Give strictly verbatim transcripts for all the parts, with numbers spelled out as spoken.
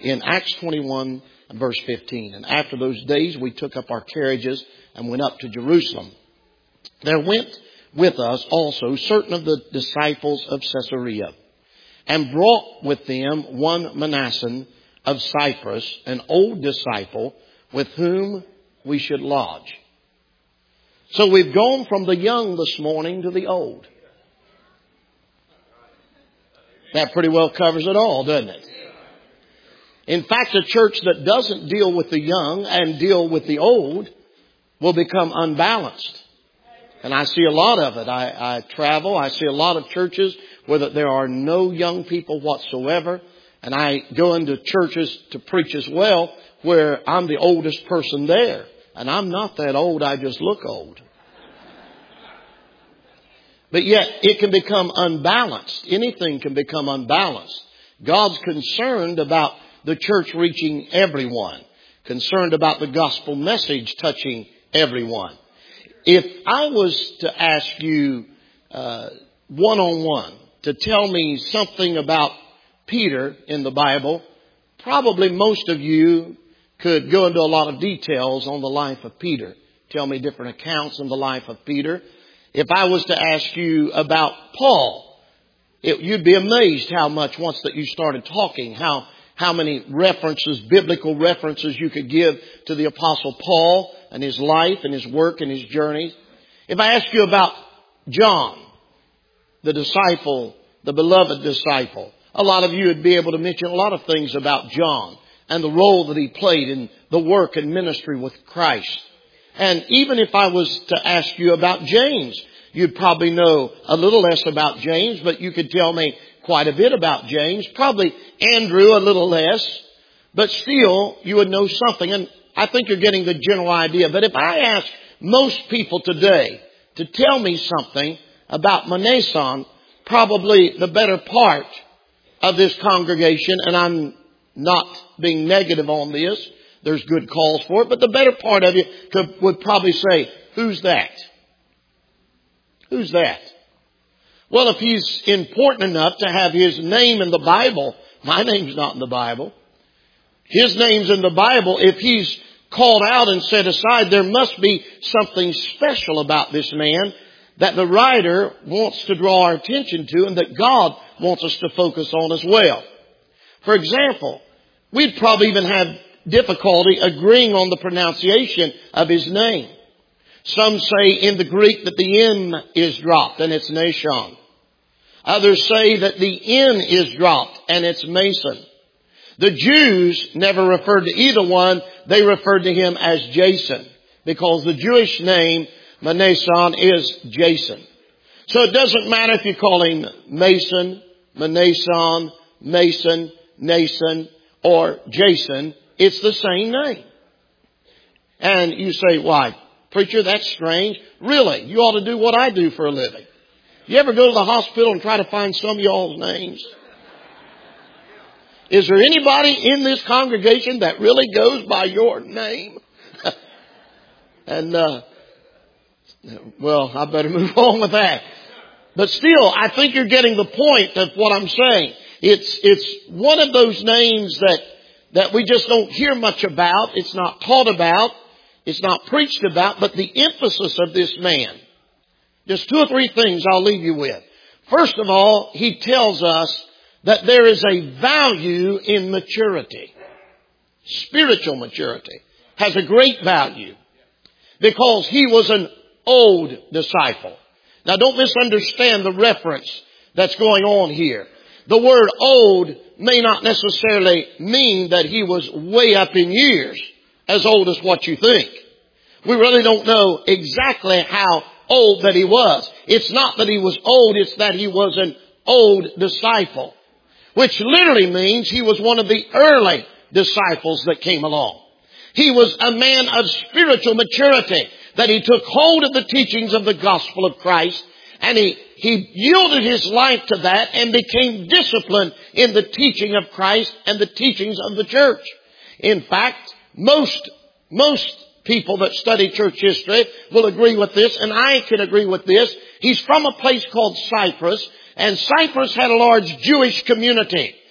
in Acts twenty-one and verse fifteen. And after those days we took up our carriages and went up to Jerusalem. There went with us also certain of the disciples of Caesarea, and brought with them one Manasseh of Cyprus, an old disciple, with whom we should lodge. So we've gone from the young this morning to the old. That pretty well covers it all, doesn't it? In fact, a church that doesn't deal with the young and deal with the old will become unbalanced. And I see a lot of it. I, I travel. I see a lot of churches where there are no young people whatsoever. And I go into churches to preach as well where I'm the oldest person there. And I'm not that old. I just look old. But yet it can become unbalanced. Anything can become unbalanced. God's concerned about the church reaching everyone. Concerned about the gospel message touching everyone. If I was to ask you uh, one-on-one to tell me something about Peter in the Bible, probably most of you could go into a lot of details on the life of Peter. Tell me different accounts in the life of Peter. If I was to ask you about Paul, it, you'd be amazed how much, once that you started talking, how how many references, biblical references you could give to the Apostle Paul and his life and his work and his journeys. If I ask you about John, the disciple, the beloved disciple, a lot of you would be able to mention a lot of things about John and the role that he played in the work and ministry with Christ. And even if I was to ask you about James, you'd probably know a little less about James, but you could tell me quite a bit about James. Probably Andrew a little less, but still you would know something. And I think you're getting the general idea. But if I ask most people today to tell me something about Manasseh, probably the better part of this congregation, and I'm not being negative on this, there's good calls for it, but the better part of you could, would probably say, who's that? Who's that? Well, if he's important enough to have his name in the Bible, my name's not in the Bible. His name's in the Bible. If he's called out and set aside, there must be something special about this man that the writer wants to draw our attention to and that God wants us to focus on as well. For example, we'd probably even have difficulty agreeing on the pronunciation of his name. Some say in the Greek that the M is dropped and it's Nashon. Others say that the N is dropped and it's Mason. The Jews never referred to either one. They referred to him as Jason because the Jewish name Manasseh is Jason. So it doesn't matter if you call him Mason, Manasseh, Mason, Nason, or Jason. It's the same name. And you say, why, preacher, that's strange. Really, you ought to do what I do for a living. You ever go to the hospital and try to find some of y'all's names? Is there anybody in this congregation that really goes by your name? and, uh, well, I better move on with that. But still, I think you're getting the point of what I'm saying. It's, it's one of those names that, that we just don't hear much about. It's not taught about. It's not preached about. But the emphasis of this man, just two or three things I'll leave you with. First of all, he tells us that there is a value in maturity. Spiritual maturity has a great value because he was an old disciple. Now don't misunderstand the reference that's going on here. The word old may not necessarily mean that he was way up in years, as old as what you think. We really don't know exactly how old that he was. It's not that he was old, it's that he was an old disciple. Which literally means he was one of the early disciples that came along. He was a man of spiritual maturity, that he took hold of the teachings of the gospel of Christ, and he, he yielded his life to that and became disciplined in the teaching of Christ and the teachings of the church. In fact, most, most people that study church history will agree with this, and I can agree with this. He's from a place called Cyprus, and Cyprus had a large Jewish community.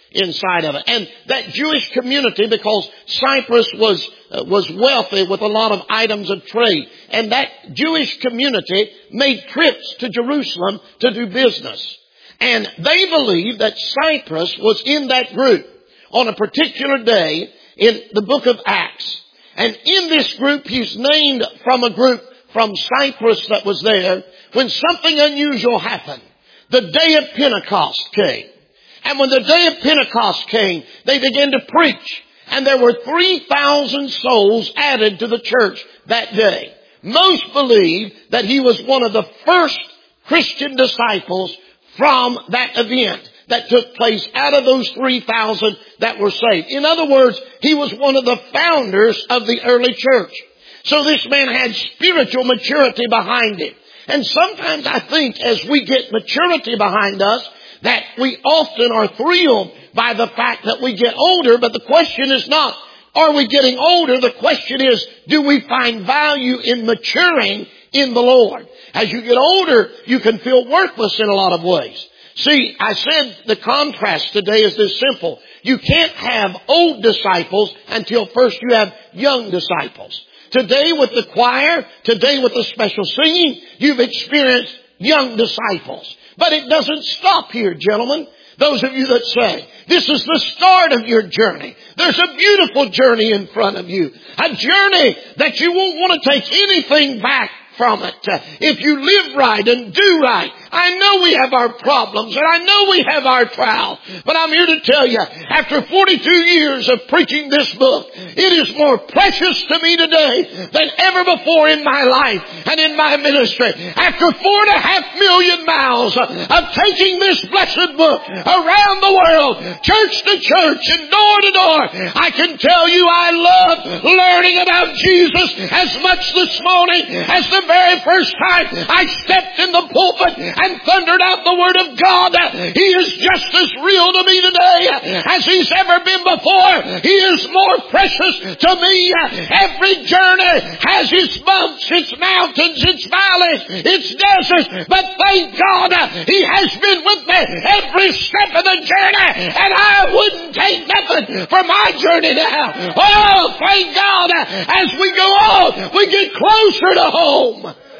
inside of it. And that Jewish community, because Cyprus was uh, was wealthy with a lot of items of trade, and that Jewish community made trips to Jerusalem to do business. And they believed that Cyprus was in that group on a particular day in the book of Acts. And in this group, he's named from a group from Cyprus that was there when something unusual happened. The day of Pentecost came. And when the day of Pentecost came, they began to preach. And there were three thousand souls added to the church that day. Most believe that he was one of the first Christian disciples from that event that took place out of those three thousand that were saved. In other words, he was one of the founders of the early church. So this man had spiritual maturity behind him. And sometimes I think as we get maturity behind us, that we often are thrilled by the fact that we get older. But the question is not, are we getting older? The question is, do we find value in maturing in the Lord? As you get older, you can feel worthless in a lot of ways. See, I said the contrast today is this simple. You can't have old disciples until first you have young disciples. Today with the choir, today with the special singing, you've experienced young disciples. But it doesn't stop here, gentlemen. Those of you that say, this is the start of your journey. There's a beautiful journey in front of you. A journey that you won't want to take anything back from it. Uh, if you live right and do right. I know we have our problems and I know we have our trials. But I'm here to tell you, after forty-two years of preaching this book, it is more precious to me today than ever before in my life and in my ministry. After four and a half million miles of taking this blessed book around the world, church to church and door to door, I can tell you I love learning about Jesus as much this morning as the very first time I stepped in the pulpit and thundered out the Word of God. He is just as real to me today as He's ever been before. He is more precious to me. Every journey has its bumps, its mountains, its valleys, its deserts. But thank God He has been with me every step of the journey, and I wouldn't take nothing for my journey now. Oh, thank God, as we go on, we get closer to home.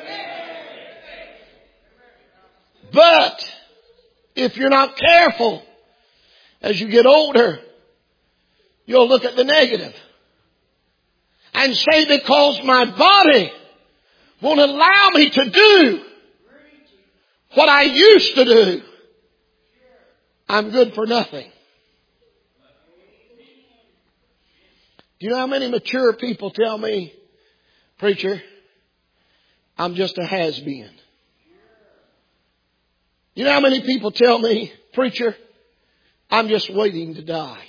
But if you're not careful, as you get older, you'll look at the negative and say, because my body won't allow me to do what I used to do, I'm good for nothing. Do you know how many mature people tell me, preacher, I'm just a has-been? You know how many people tell me, preacher, I'm just waiting to die?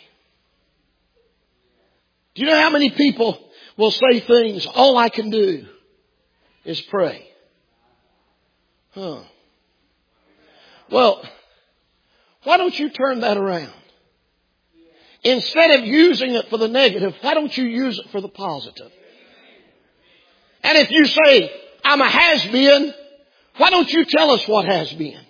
Do you know how many people will say things, all I can do is pray? Huh. Well, why don't you turn that around? Instead of using it for the negative, why don't you use it for the positive? And if you say, I'm a has-been, why don't you tell us what has been?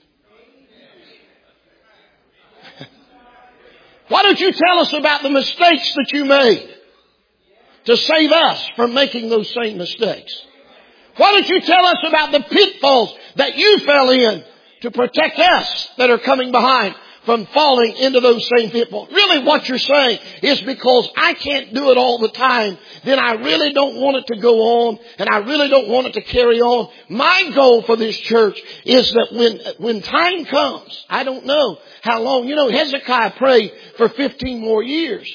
Why don't you tell us about the mistakes that you made to save us from making those same mistakes? Why don't you tell us about the pitfalls that you fell in to protect us that are coming behind from falling into those same pitfalls? Really what you're saying is, because I can't do it all the time, then I really don't want it to go on, and I really don't want it to carry on. My goal for this church is that when, when time comes, I don't know how long. You know, Hezekiah prayed for fifteen more years.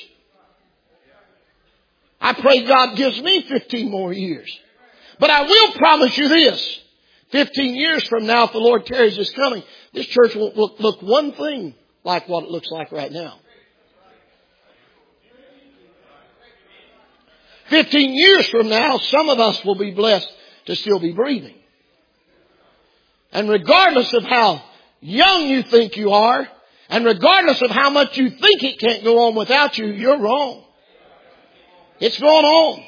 I pray God gives me fifteen more years. But I will promise you this. Fifteen years from now, if the Lord tarries His coming, this church won't look, look one thing like what it looks like right now. Fifteen years from now, some of us will be blessed to still be breathing. And regardless of how young you think you are, and regardless of how much you think it can't go on without you, you're wrong. It's going on.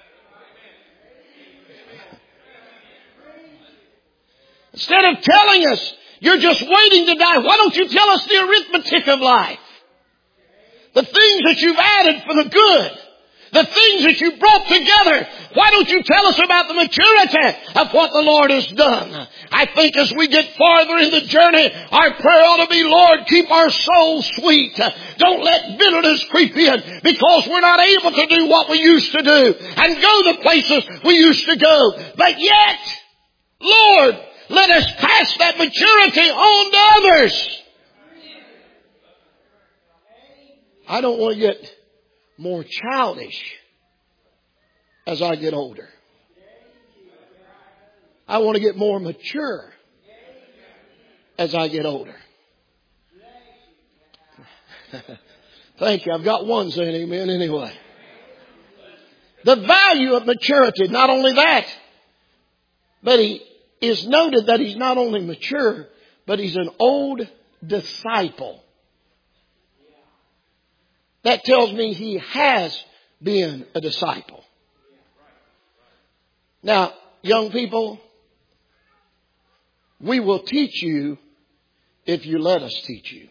Instead of telling us you're just waiting to die, why don't you tell us the arithmetic of life? The things that you've added for the good. The things that you brought together. Why don't you tell us about the maturity of what the Lord has done? I think as we get farther in the journey, our prayer ought to be, Lord, keep our souls sweet. Don't let bitterness creep in because we're not able to do what we used to do and go the places we used to go. But yet, Lord, let us pass that maturity on to others. I don't want to get more childish as I get older. I want to get more mature as I get older. Thank you. I've got one saying amen anyway. The value of maturity, not only that, but he is noted that he's not only mature, but he's an old disciple. That tells me he has been a disciple. Now, young people, we will teach you if you let us teach you.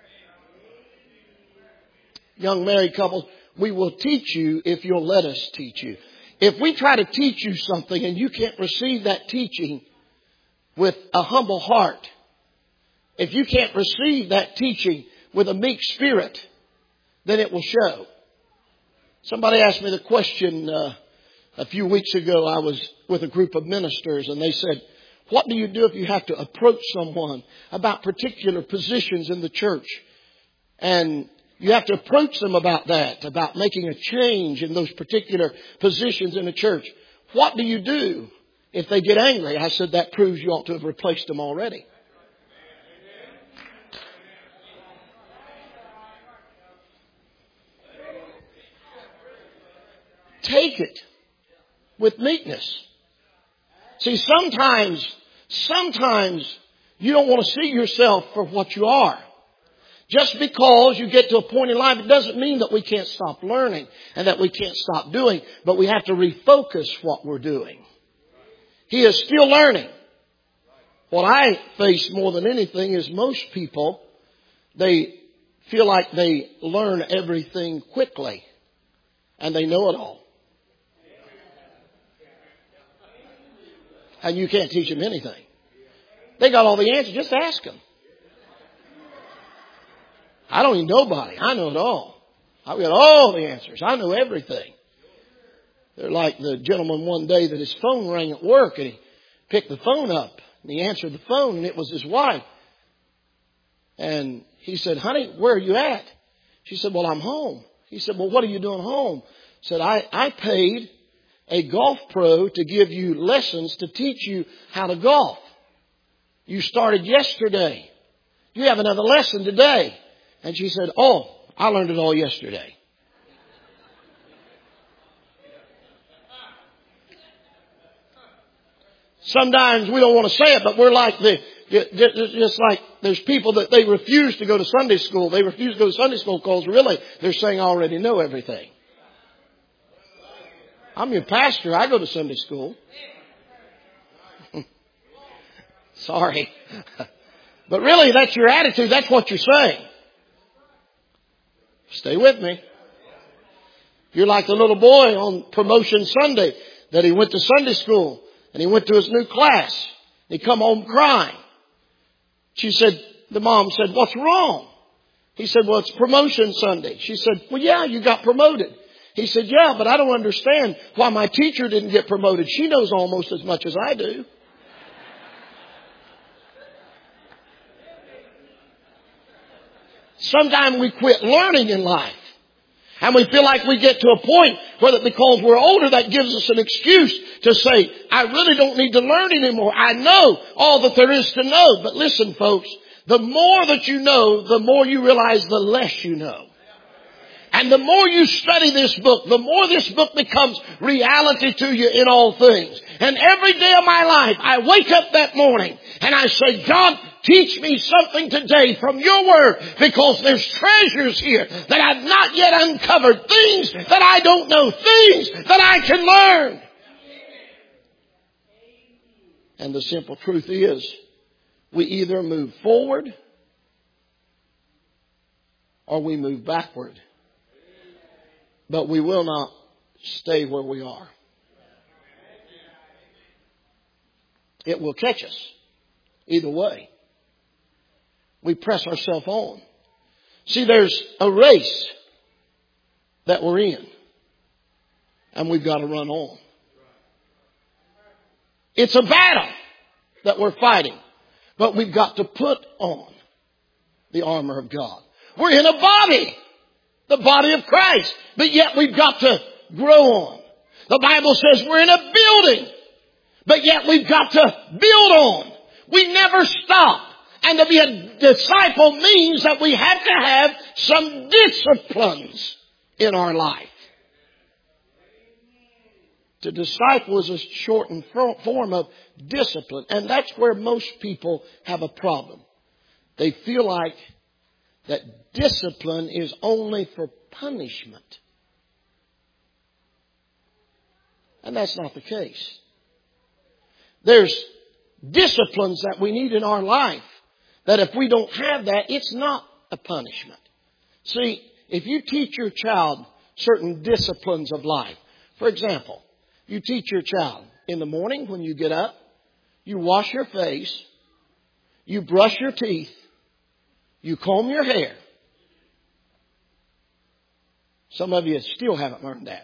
Young married couples, we will teach you if you'll let us teach you. If we try to teach you something and you can't receive that teaching with a humble heart, if you can't receive that teaching with a meek spirit, then it will show. Somebody asked me the question uh, a few weeks ago. I was with a group of ministers and they said, what do you do if you have to approach someone about particular positions in the church? And you have to approach them about that, about making a change in those particular positions in the church. What do you do if they get angry? I said, that proves you ought to have replaced them already. Take it with meekness. See, sometimes, sometimes you don't want to see yourself for what you are. Just because you get to a point in life, it doesn't mean that we can't stop learning and that we can't stop doing, but we have to refocus what we're doing. He is still learning. What I face more than anything is most people, they feel like they learn everything quickly and they know it all. And you can't teach them anything. They got all the answers. Just ask them. I don't need nobody. I know it all. I've got all the answers. I know everything. They're like the gentleman one day that his phone rang at work and he picked the phone up and he answered the phone and it was his wife. And he said, honey, where are you at? She said, well, I'm home. He said, well, what are you doing home? Said, I, I paid a golf pro to give you lessons to teach you how to golf. You started yesterday. You have another lesson today. And she said, oh, I learned it all yesterday. Sometimes we don't want to say it, but we're like the, just like there's people that they refuse to go to Sunday school. They refuse to go to Sunday school because really they're saying I already know everything. I'm your pastor. I go to Sunday school. Sorry. But really, that's your attitude. That's what you're saying. Stay with me. You're like the little boy on promotion Sunday that he went to Sunday school and he went to his new class. He come home crying. She said, the mom said, what's wrong? He said, well, it's promotion Sunday. She said, well, yeah, you got promoted. He said, yeah, but I don't understand why my teacher didn't get promoted. She knows almost as much as I do. Sometimes we quit learning in life. And we feel like we get to a point where that because we're older, that gives us an excuse to say, I really don't need to learn anymore. I know all that there is to know. But listen, folks, the more that you know, the more you realize the less you know. And the more you study this book, the more this book becomes reality to you in all things. And every day of my life, I wake up that morning and I say, God, teach me something today from your word, because there's treasures here that I've not yet uncovered, things that I don't know, things that I can learn. And the simple truth is, we either move forward or we move backward But we will not stay where we are. It will catch us either way. We press ourselves on. See, there's a race that we're in. And we've got to run on. It's a battle that we're fighting. But we've got to put on the armor of God. We're in a body. The body of Christ. But yet we've got to grow on. The Bible says we're in a building. But yet we've got to build on. We never stop. And to be a disciple means that we have to have some disciplines in our life. To disciple is a shortened form of discipline. And that's where most people have a problem. They feel like that discipline is only for punishment. And that's not the case. There's disciplines that we need in our life that if we don't have that, it's not a punishment. See, if you teach your child certain disciplines of life, for example, you teach your child in the morning when you get up, you wash your face, you brush your teeth, you comb your hair. Some of you still haven't learned that.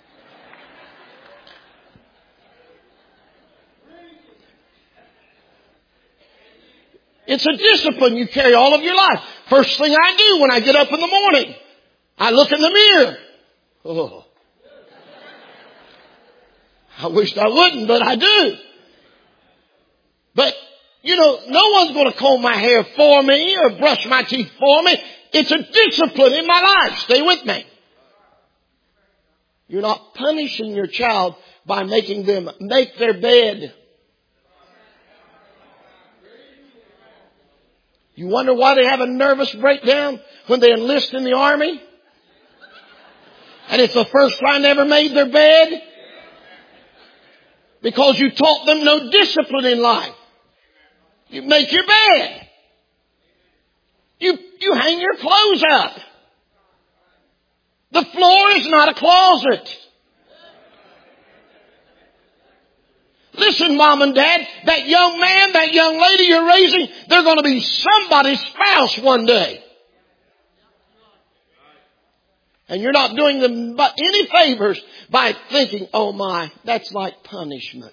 It's a discipline you carry all of your life. First thing I do when I get up in the morning, I look in the mirror. Oh. I wished I wouldn't, but I do. But, you know, no one's going to comb my hair for me or brush my teeth for me. It's a discipline in my life. Stay with me. You're not punishing your child by making them make their bed. You wonder why they have a nervous breakdown when they enlist in the army? And it's the first time they ever made their bed? Because you taught them no discipline in life. You make your bed. You, you hang your clothes up. The floor is not a closet. Listen, Mom and Dad, that young man, that young lady you're raising, they're going to be somebody's spouse one day. And you're not doing them but any favors by thinking, oh my, that's like punishment.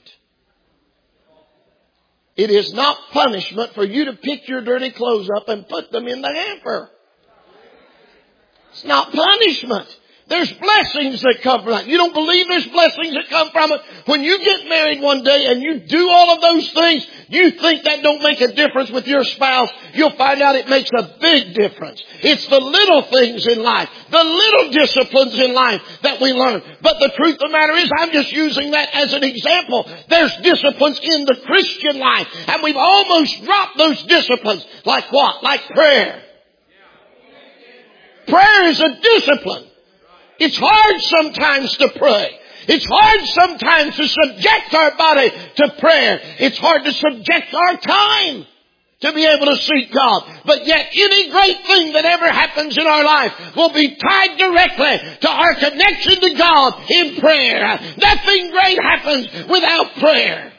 It is not punishment for you to pick your dirty clothes up and put them in the hamper. It's not punishment. There's blessings that come from that. You don't believe there's blessings that come from it? When you get married one day and you do all of those things, you think that don't make a difference with your spouse. You'll find out it makes a big difference. It's the little things in life, the little disciplines in life that we learn. But the truth of the matter is, I'm just using that as an example. There's disciplines in the Christian life, and we've almost dropped those disciplines. Like what? Like prayer. Prayer is a discipline. It's hard sometimes to pray. It's hard sometimes to subject our body to prayer. It's hard to subject our time to be able to seek God. But yet any great thing that ever happens in our life will be tied directly to our connection to God in prayer. Nothing great happens without prayer.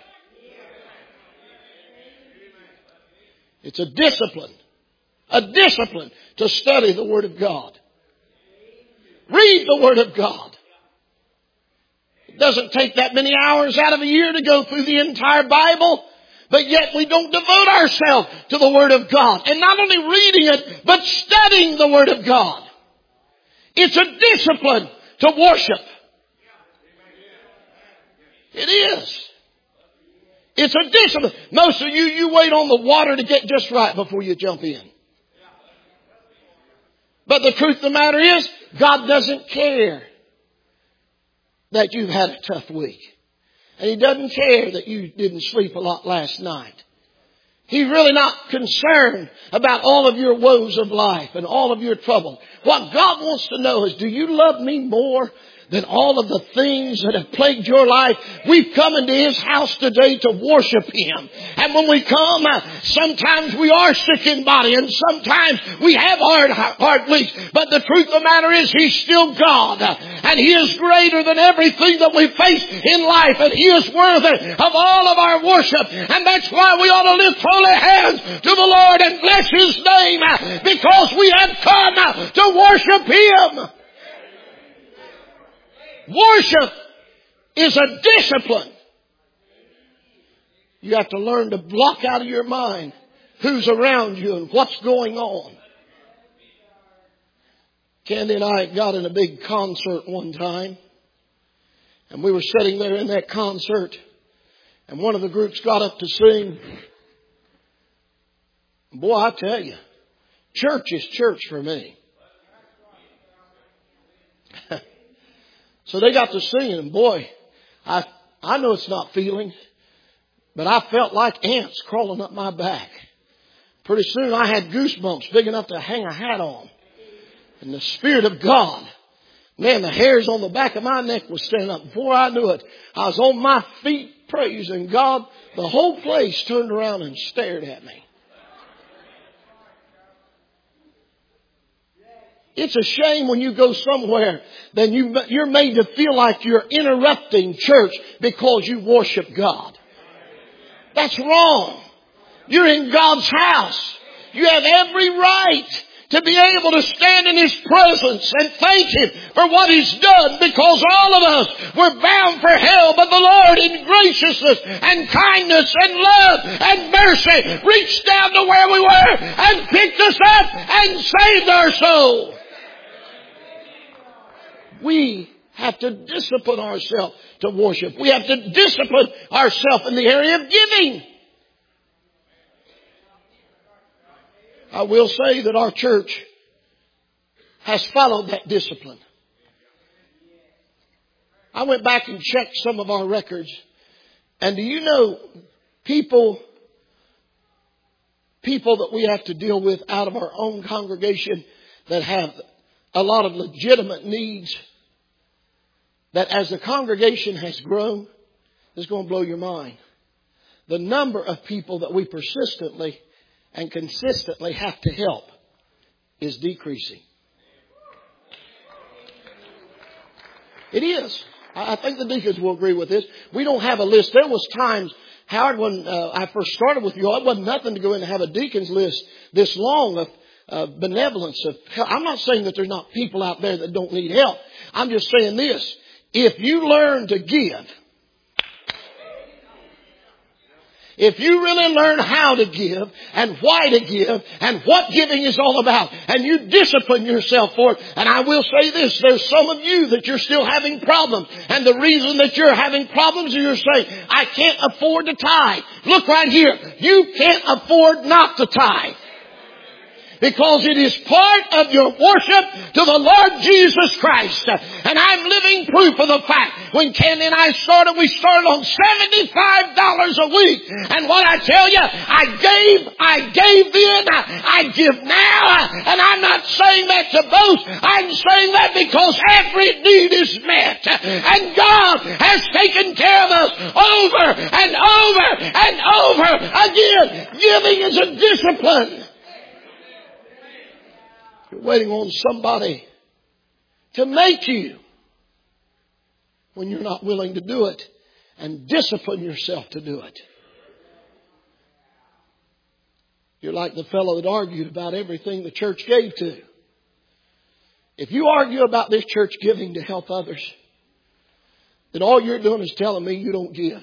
It's a discipline. A discipline to study the Word of God. Read the Word of God. It doesn't take that many hours out of a year to go through the entire Bible, but yet we don't devote ourselves to the Word of God. And not only reading it, but studying the Word of God. It's a discipline to worship. It is. It's a discipline. Most of you, you wait on the water to get just right before you jump in. But the truth of the matter is, God doesn't care that you've had a tough week. And He doesn't care that you didn't sleep a lot last night. He's really not concerned about all of your woes of life and all of your trouble. What God wants to know is, do you love me more than all of the things that have plagued your life. We've come into His house today to worship Him. And when we come, uh, sometimes we are sick in body and sometimes we have hard heart leaks. But the truth of the matter is He's still God. And He is greater than everything that we face in life. And He is worthy of all of our worship. And that's why we ought to lift holy hands to the Lord and bless His name, uh, because we have come uh, to worship Him. Worship is a discipline. You have to learn to block out of your mind who's around you and what's going on. Candy and I got in a big concert one time. And we were sitting there in that concert. And one of the groups got up to sing. Boy, I tell you, church is church for me. So they got to singing, and boy, I I know it's not feeling, but I felt like ants crawling up my back. Pretty soon I had goosebumps big enough to hang a hat on. And the Spirit of God, man, the hairs on the back of my neck was standing up. Before I knew it, I was on my feet praising God. The whole place turned around and stared at me. It's a shame when you go somewhere, then you, you're made to feel like you're interrupting church because you worship God. That's wrong. You're in God's house. You have every right to be able to stand in His presence and thank Him for what He's done, because all of us were bound for hell, but the Lord in graciousness and kindness and love and mercy reached down to where we were and picked us up and saved our soul. We have to discipline ourselves to worship. We have to discipline ourselves in the area of giving. I will say that our church has followed that discipline. I went back and checked some of our records. And do you know people, people that we have to deal with out of our own congregation that have a lot of legitimate needs, that as the congregation has grown, it's going to blow your mind. The number of people that we persistently and consistently have to help is decreasing. It is. I think the deacons will agree with this. We don't have a list. There was times, Howard, when uh, I first started with you all, it wasn't nothing to go in and have a deacons list this long of uh, benevolence. Of help. I'm not saying that there's not people out there that don't need help. I'm just saying this. If you learn to give, if you really learn how to give and why to give and what giving is all about, and you discipline yourself for it, and I will say this, there's some of you that you're still having problems, and the reason that you're having problems is you're saying, I can't afford to tithe. Look right here. You can't afford not to tithe. Because it is part of your worship to the Lord Jesus Christ. And I'm living proof of the fact. When Candy and I started, we started on seventy-five dollars a week. And what I tell you, I gave, I gave then, I, I give now. And I'm not saying that to boast. I'm saying that because every need is met. And God has taken care of us over and over and over again. Giving is a discipline. You're waiting on somebody to make you when you're not willing to do it, and discipline yourself to do it. You're like the fellow that argued about everything the church gave to. If you argue about this church giving to help others, then all you're doing is telling me you don't give.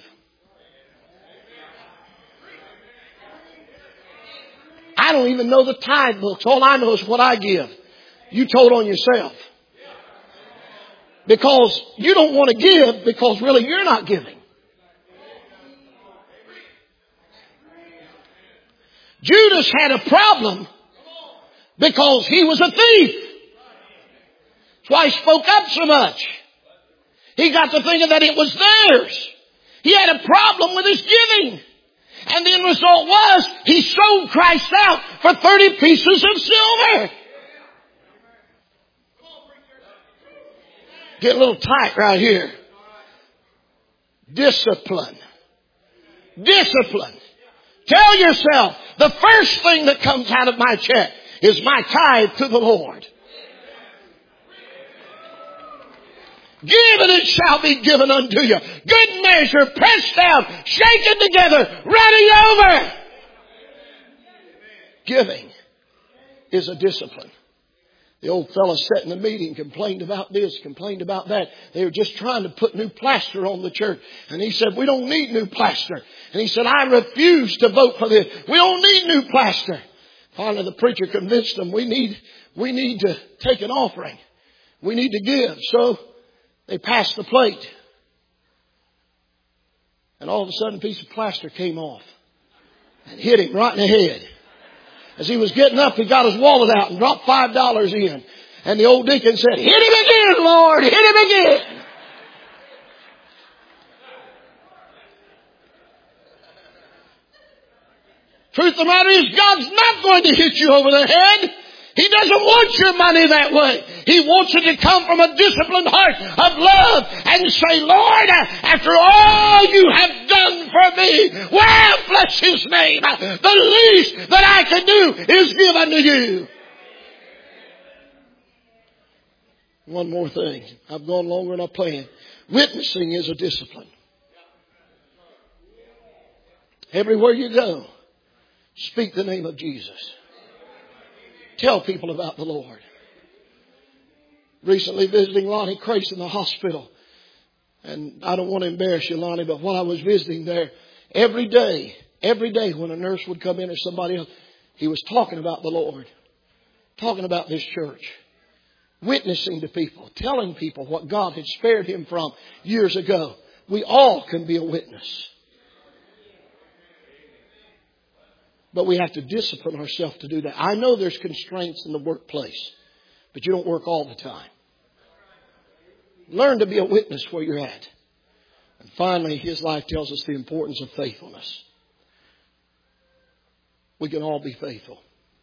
I don't even know the tithe books. All I know is what I give. You told on yourself. Because you don't want to give because really you're not giving. Judas had a problem because he was a thief. That's why he spoke up so much. He got to thinking that it was theirs. He had a problem with his giving. And the end result was he sold Christ out for thirty pieces of silver. Get a little tight right here. Discipline. Discipline. Tell yourself, the first thing that comes out of my check is my tithe to the Lord. Give and it shall be given unto you. Good measure, pressed down, shaken together, running over. Giving is a discipline. The old fellow sat in the meeting, complained about this, complained about that. They were just trying to put new plaster on the church. And he said, we don't need new plaster. And he said, I refuse to vote for this. We don't need new plaster. Finally, the preacher convinced them, we need, we need to take an offering. We need to give. So they passed the plate. And all of a sudden, a piece of plaster came off and hit him right in the head. As he was getting up, he got his wallet out and dropped five dollars in. And the old deacon said, hit him again, Lord, hit him again. Truth of the matter is, God's not going to hit you over the head. He doesn't want your money that way. He wants it to come from a disciplined heart of love and say, Lord, after all you have done for me, well, bless His name. The least that I can do is give unto you. One more thing. I've gone longer than I planned. Witnessing is a discipline. Everywhere you go, speak the name of Jesus. Tell people about the Lord. Recently visiting Lonnie Crace in the hospital. And I don't want to embarrass you, Lonnie, but while I was visiting there, every day, every day when a nurse would come in or somebody else, he was talking about the Lord. Talking about this church. Witnessing to people. Telling people what God had spared him from years ago. We all can be a witness. But we have to discipline ourselves to do that. I know there's constraints in the workplace, but you don't work all the time. Learn to be a witness where you're at. And finally, his life tells us the importance of faithfulness. We can all be faithful.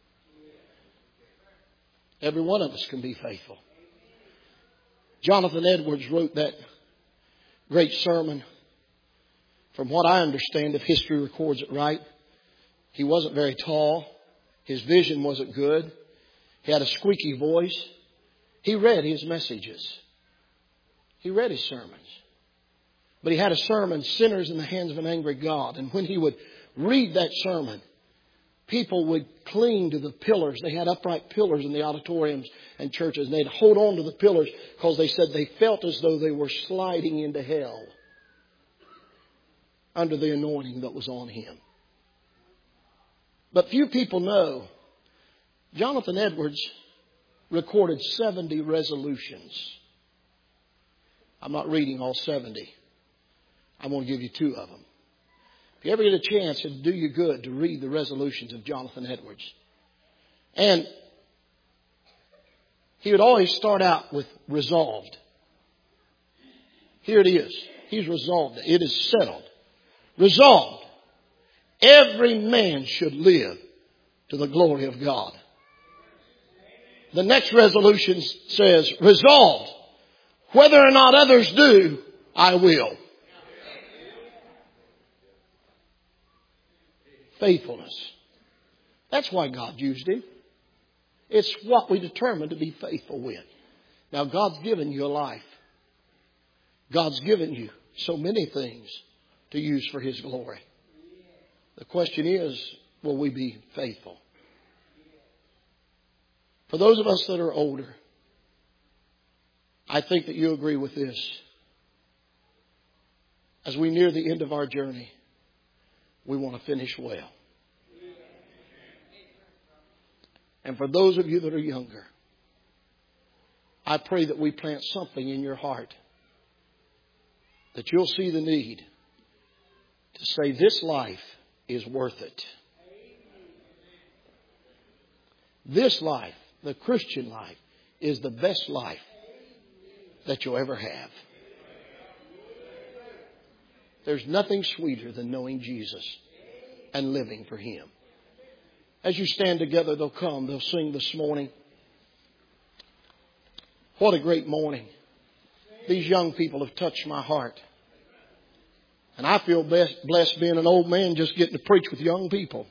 Every one of us can be faithful. Jonathan Edwards wrote that great sermon. From what I understand, if history records it right, he wasn't very tall. His vision wasn't good. He had a squeaky voice. He read his messages. He read his sermons. But he had a sermon, Sinners in the Hands of an Angry God. And when he would read that sermon, people would cling to the pillars. They had upright pillars in the auditoriums and churches. And they'd hold on to the pillars because they said they felt as though they were sliding into hell under the anointing that was on him. But few people know Jonathan Edwards recorded seventy resolutions. I'm not reading all seventy. I'm going to give you two of them. If you ever get a chance, it'll do you good to read the resolutions of Jonathan Edwards. And he would always start out with resolved. Here it is. He's resolved. It is settled. Resolved. Every man should live to the glory of God. The next resolution says, resolved, whether or not others do, I will. Faithfulness. That's why God used him. It's what we determine to be faithful with. Now, God's given you a life. God's given you so many things to use for His glory. The question is, will we be faithful? For those of us that are older, I think that you agree with this. As we near the end of our journey, we want to finish well. And for those of you that are younger, I pray that we plant something in your heart that you'll see the need to say this life is worth it. This life, the Christian life, is the best life that you'll ever have. There's nothing sweeter than knowing Jesus and living for Him. As you stand together, they'll come, they'll sing this morning. What a great morning. These young people have touched my heart. And I feel blessed, blessed being an old man just getting to preach with young people.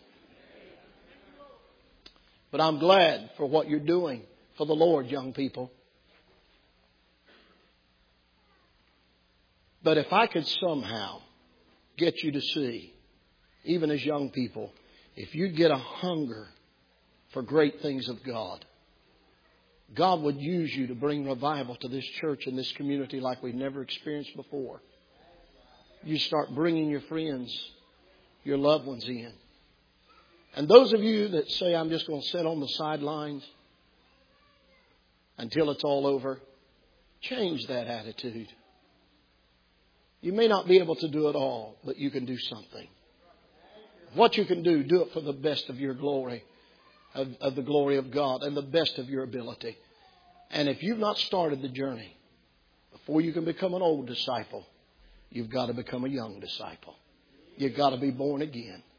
But I'm glad for what you're doing for the Lord, young people. But if I could somehow get you to see, even as young people, if you get a hunger for great things of God, God would use you to bring revival to this church and this community like we've never experienced before. You start bringing your friends, your loved ones in. And those of you that say, I'm just going to sit on the sidelines until it's all over, change that attitude. You may not be able to do it all, but you can do something. What you can do, do it for the best of your glory, of, of the glory of God, and the best of your ability. And if you've not started the journey, before you can become an old disciple, you've got to become a young disciple. You've got to be born again.